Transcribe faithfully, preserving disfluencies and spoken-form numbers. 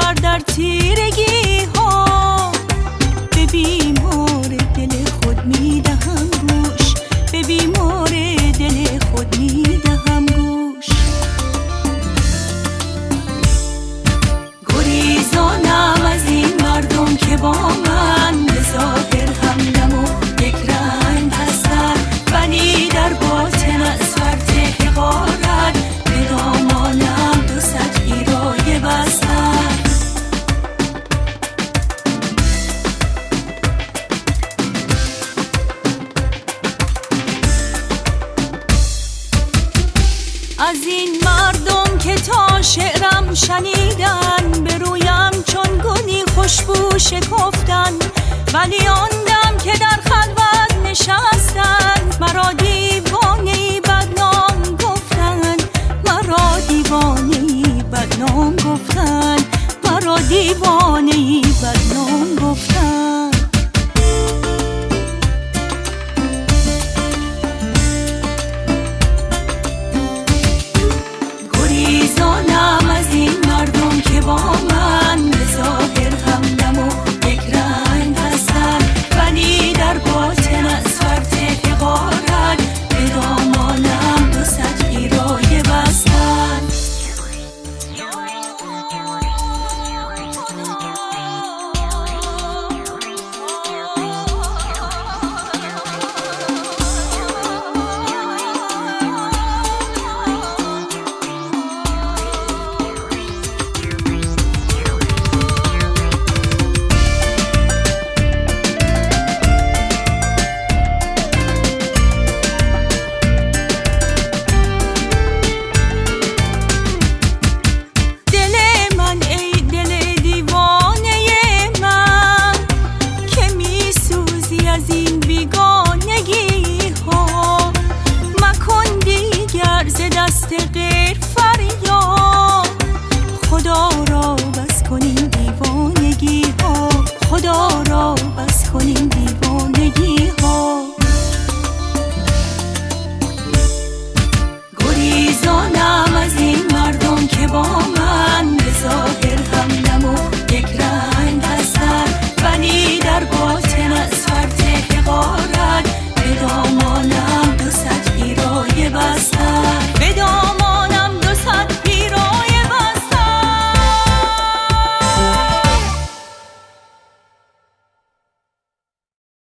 نگر در تیرگی ها، به بیمار دل خود میدهم گوش، به بیمار دل خود میدهم گوش. گریزانم از این مردم که با من به ظاهر همدم و یک رنگ هستند، ولی در باطن از فرط حقارت به دامانم دو صد گیرایه بستند. از این مردم که تا شعرم شنیدن، به رویم چون گلی خوشبو شکفتن، ولی آن دم که در خلوت نشستن، مرا دیوانه‌ای بدنام گفتن، مرا دیوانه‌ای بدنام گفتن، مرا دیوانه‌ای بدنام گفتن. گریزانم از این مردم که با من به ظاهر همدم و یک رنگ هستند، ولی در باطن از فرط حقارت به دامانم دو صد گیرایه بستند. از این بیگانگی ها مکن دیگر ز دست غیر فریاد، خدا را بس کن این دیوانگی ها، خدا را بس کن این دیوانگی ها.